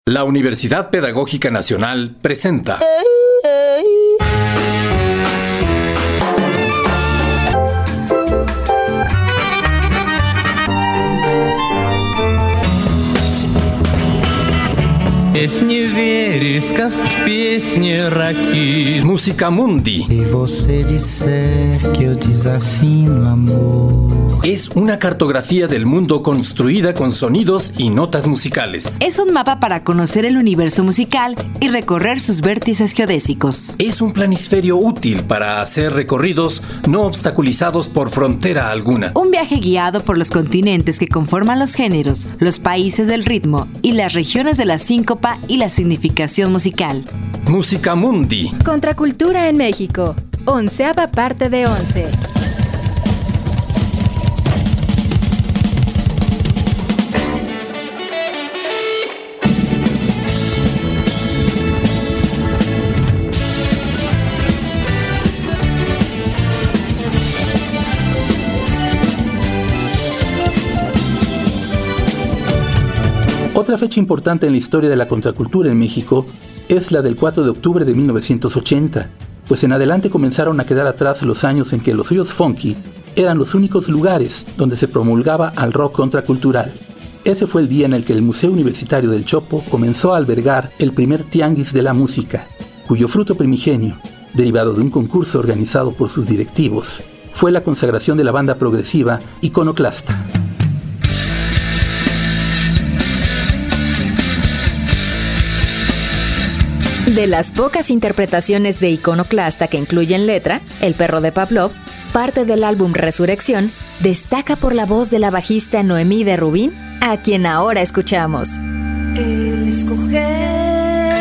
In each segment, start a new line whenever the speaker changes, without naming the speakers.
La Universidad Pedagógica Nacional presenta
Песни вереск, в песни раки.
Música Mundi.
Se você disser que eu desafino amor.
Es una cartografía del mundo construida con sonidos y notas musicales.
Es un mapa para conocer el universo musical y recorrer sus vértices geodésicos.
Es un planisferio útil para hacer recorridos no obstaculizados por frontera alguna.
Un viaje guiado por los continentes que conforman los géneros, los países del ritmo y las regiones de la síncopa y la significación musical.
Música Mundi.
Contracultura en México. 11ª parte de 11.
Otra fecha importante en la historia de la contracultura en México es la del 4 de octubre de 1980, pues en adelante comenzaron a quedar atrás los años en que los ríos funky eran los únicos lugares donde se promulgaba al rock contracultural. Ese fue el día en el que el Museo Universitario del Chopo comenzó a albergar el primer tianguis de la música, cuyo fruto primigenio, derivado de un concurso organizado por sus directivos, fue la consagración de la banda progresiva Iconoclasta.
De las pocas interpretaciones de Iconoclasta que incluyen letra, El perro de Pavlov, parte del álbum Resurrección, destaca por la voz de la bajista Noemí de Rubín, a quien ahora escuchamos.
El escoger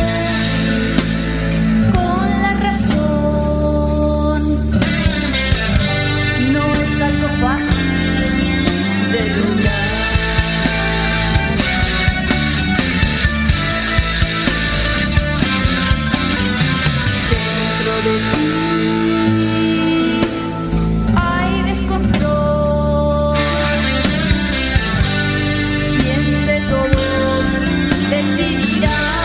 con la razón no es algo fácil de lograr. Dentro de ti hay descontrol. ¿Quién de todos decidirá?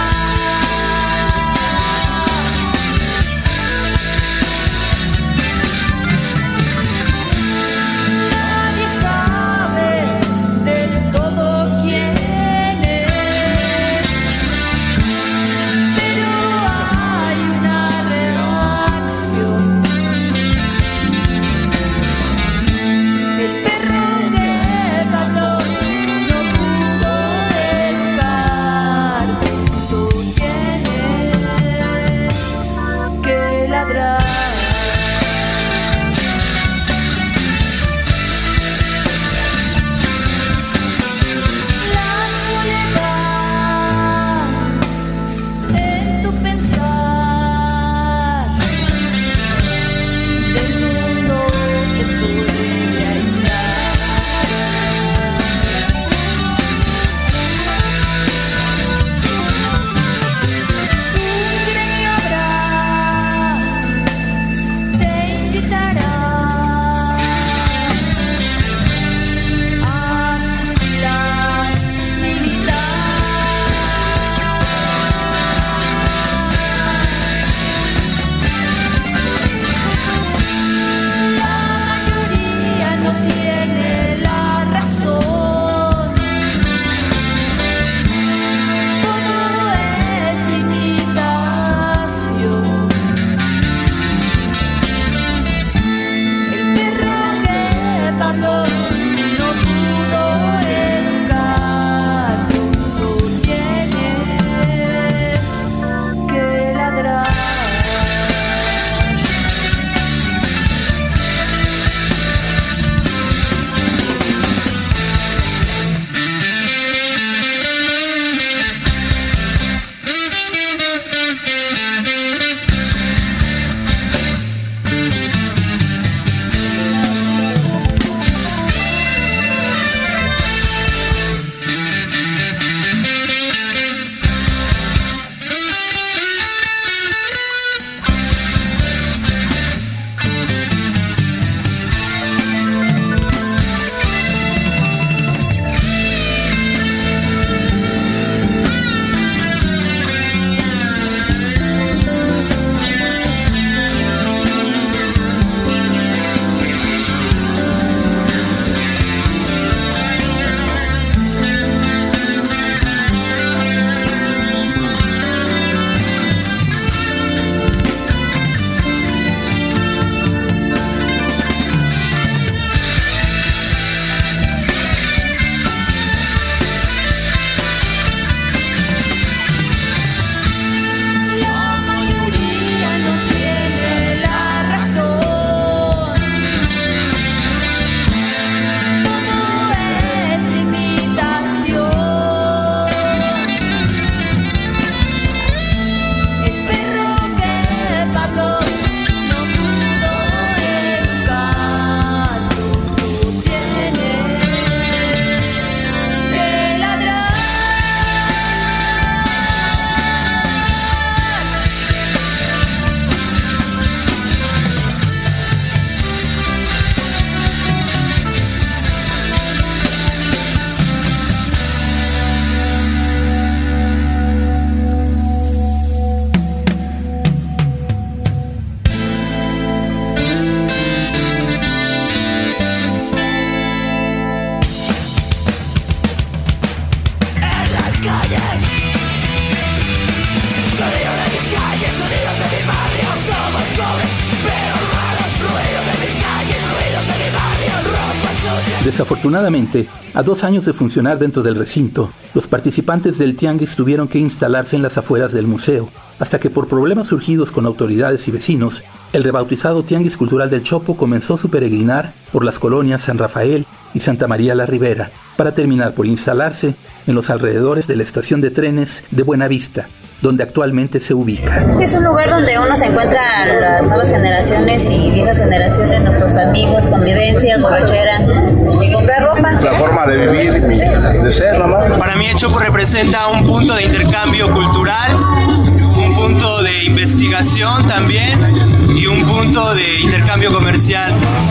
Desafortunadamente, a 2 años de funcionar dentro del recinto, los participantes del tianguis tuvieron que instalarse en las afueras del museo, hasta que por problemas surgidos con autoridades y vecinos, el rebautizado Tianguis Cultural del Chopo comenzó su peregrinar por las colonias San Rafael y Santa María la Ribera, para terminar por instalarse en los alrededores de la estación de trenes de Buenavista, donde actualmente se ubica.
Es un lugar donde uno se encuentra las nuevas generaciones y viejas generaciones, nuestros amigos, convivencia, borrachera y comprar ropa.
La forma de vivir, de ser, ¿no?
Para mí el Chopo representa un punto de intercambio cultural, un punto de investigación también y un punto de intercambio comercial.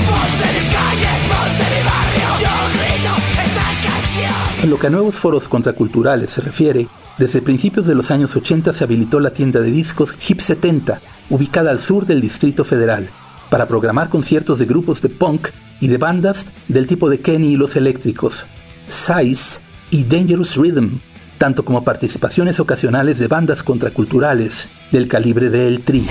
En lo que a nuevos foros contraculturales se refiere, desde principios de los años 80 se habilitó la tienda de discos Hip 70, ubicada al sur del Distrito Federal, para programar conciertos de grupos de punk y de bandas del tipo de Kenny y los Eléctricos, Size y Dangerous Rhythm, tanto como participaciones ocasionales de bandas contraculturales del calibre de El Tri.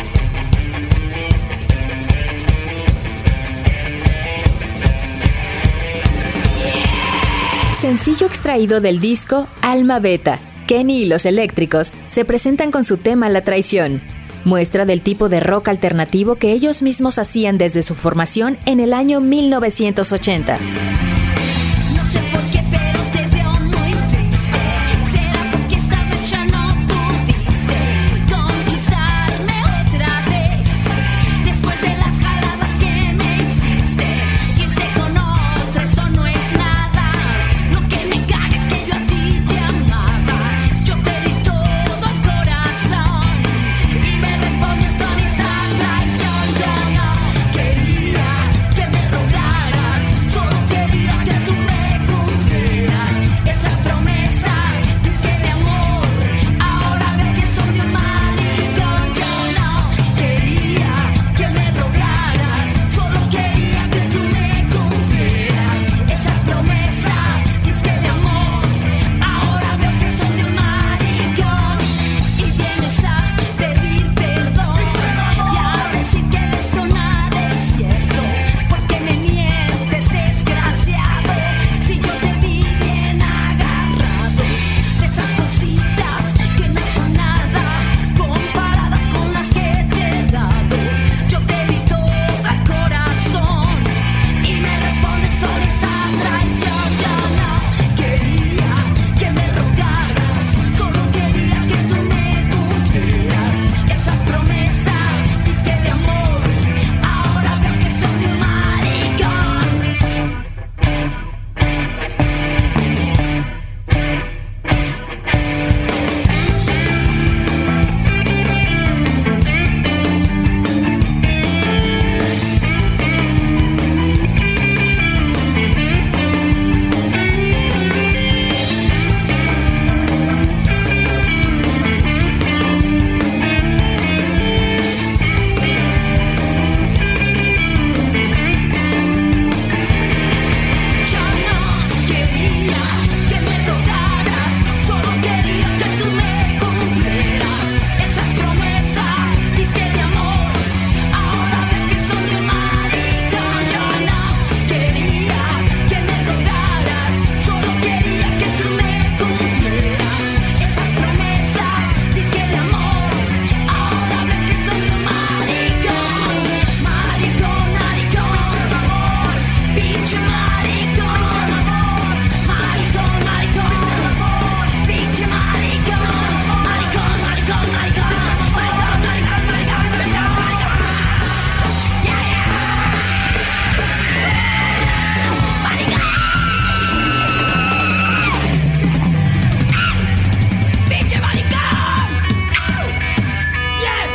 Sencillo extraído del disco Alma Beta, Kenny y los Eléctricos se presentan con su tema La Traición, muestra del tipo de rock alternativo que ellos mismos hacían desde su formación en el año 1980.
No sé por qué, pero te veo muy triste. ¿Será porque esta vez ya no pudiste conquistarme otra vez? Después de las jaladas que me hiciste, irte con otra, eso no es nada. Lo que me caga es que yo a ti te amaba. Yo te di todo el corazón y me respondes con esa traición. Yo no quería que me rogaras, solo quería que tú me cumplieras esas promesas, dice de amor. Ahora veo que soy un maricón. Yo no quería que me rogaras, solo quería que tú me cumplieras esas promesas, dice de amor. Ahora veo que soy un maricón y vienes a pedir perdón y a decir que esto nada es cierto, porque me mientes, desgraciado. Si yo te vi bien agarrado de esas cositas que no son nada comparadas con las que te he dado. Yo te di todo el corazón y me respondes con esa traición. Yo no quería que me rogaras, solo quería que tú me cumplieras esas promesas, dice de amor. Ahora veo que soy un maricón. Yo no quería que me rogaras, solo quería que tú me cumplieras esas promesas, dice de amor. Ahora veo que soy un maricón. Yo no quería que me rogaras, solo quería que tú me cumplieras esas promesas, dice de amor. Ahora veo que soy un maricón. Maricón, maricón, pinche maricón. Maricón, maricón, pinche maricón. Maricón, maricón, maricón, maricón, maricón, maricón, maricón. Yeah, yeah. Maricón. Pinche maricón. Yes.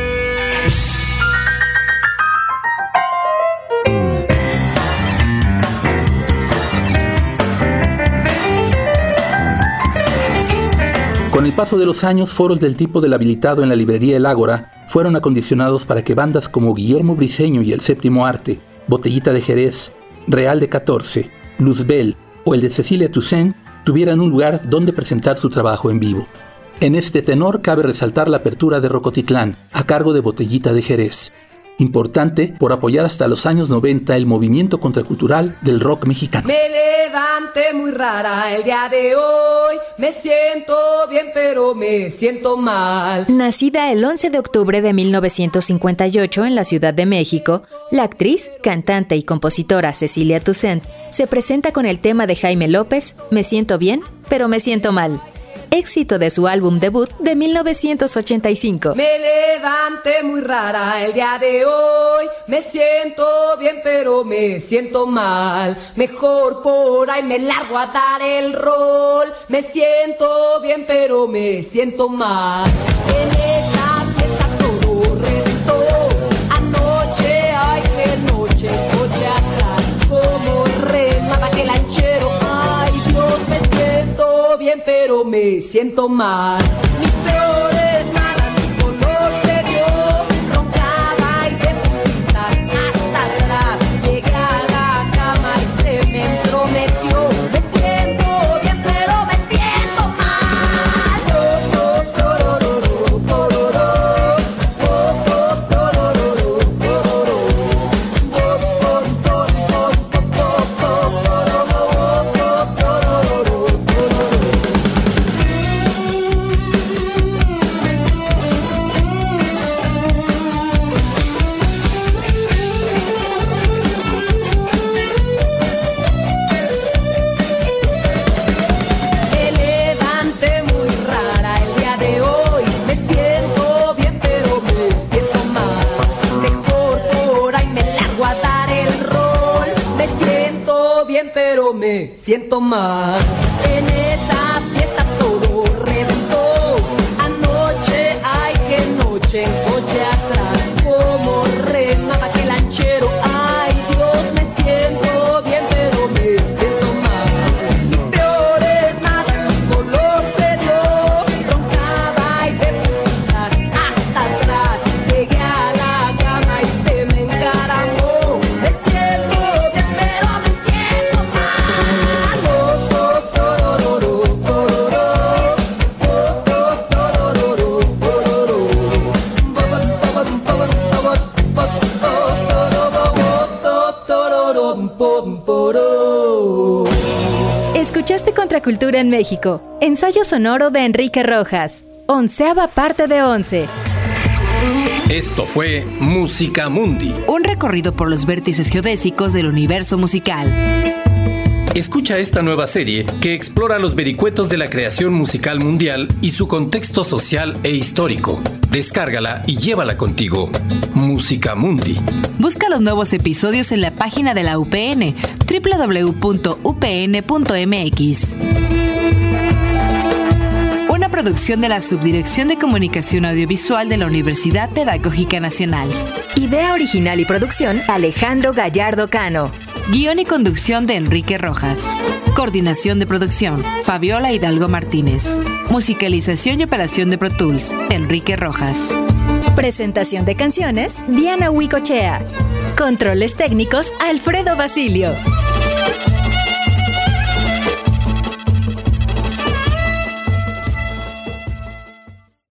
Con el paso de los años, foros del tipo del habilitado en la librería El Ágora fueron acondicionados para que bandas como Guillermo Briceño y El Séptimo Arte, Botellita de Jerez, Real de 14, Luzbel o el de Cecilia Toussaint tuvieran un lugar donde presentar su trabajo en vivo. En este tenor cabe resaltar la apertura de Rocotitlán, a cargo de Botellita de Jerez. importante por apoyar hasta los años 90 el movimiento contracultural del rock mexicano.
Me levanté muy rara el día de hoy, me siento bien pero me siento mal.
Nacida el 11 de octubre de 1958 en la Ciudad de México, la actriz, cantante y compositora Cecilia Toussaint se presenta con el tema de Jaime López, Me siento bien pero me siento mal, éxito de su álbum debut de 1985.
Me levanté muy rara el día de hoy, me siento bien pero me siento mal, mejor por ahí me largo a dar el rol, me siento bien pero me siento mal. En esa fiesta todo reventó, anoche, ay qué noche, coche atrás, como remaba que lanchero, ay Dios, me siento bien pero me siento mal. Mis peores nada, mi color se dio, roncaba y de puntitas hasta atrás, llegué a la cama y se me entrometió, me siento bien pero me siento mal. Pero me siento mal. En esa fiesta todo reventó, anoche, ay qué noche, en coche atrás, como remaba que lanchero, ay Dios, me siento bien pero me siento mal. Mis peores nada, mi color se dio, roncaba y de puntas hasta atrás, llegué a la cama y se me encaramó, me siento bien pero me siento
Escuchaste Contracultura en México, ensayo sonoro de Enrique Rojas, 11ª parte de 11.
Esto fue Música Mundi.
Un recorrido por los vértices geodésicos del universo musical.
Escucha esta nueva serie que explora los vericuetos de la creación musical mundial y su contexto social e histórico. Descárgala y llévala contigo. Música Mundi.
Busca los nuevos episodios en la página de la UPN, www.upn.mx. Una producción de la Subdirección de Comunicación Audiovisual de la Universidad Pedagógica Nacional.
Idea original y producción, Alejandro Gallardo Cano.
Guión y conducción de Enrique Rojas. Coordinación de producción, Fabiola Hidalgo Martínez. Musicalización y operación de Pro Tools, Enrique Rojas.
Presentación de canciones, Diana Huicochea. Controles técnicos, Alfredo Basilio.